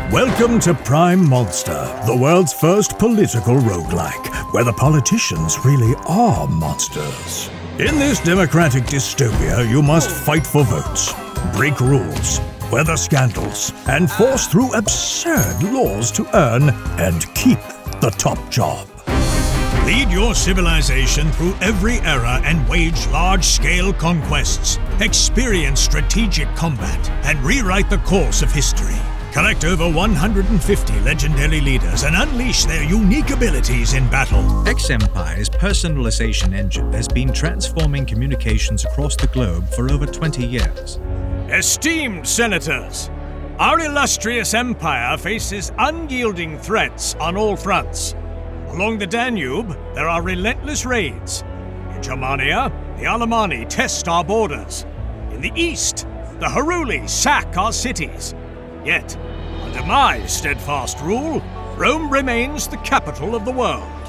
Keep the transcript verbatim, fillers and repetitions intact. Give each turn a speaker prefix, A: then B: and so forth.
A: Welcome to Prime Monster, the world's first political roguelike, where the politicians really are monsters. In this democratic dystopia, you must fight for votes, break rules, weather scandals, and force through absurd laws to earn and keep the top job.
B: Lead your civilization through every era and wage large-scale conquests. Experience strategic combat and rewrite the course of history. Collect over one hundred fifty legendary leaders and unleash their unique abilities in battle.
C: X-Empire's personalization engine has been transforming communications across the globe for over twenty years.
B: Esteemed senators, our illustrious empire faces unyielding threats on all fronts. Along the Danube, there are relentless raids. In Germania, the Alemanni test our borders. In the east, the Heruli sack our cities. Yet, under my steadfast rule, Rome remains the capital of the world.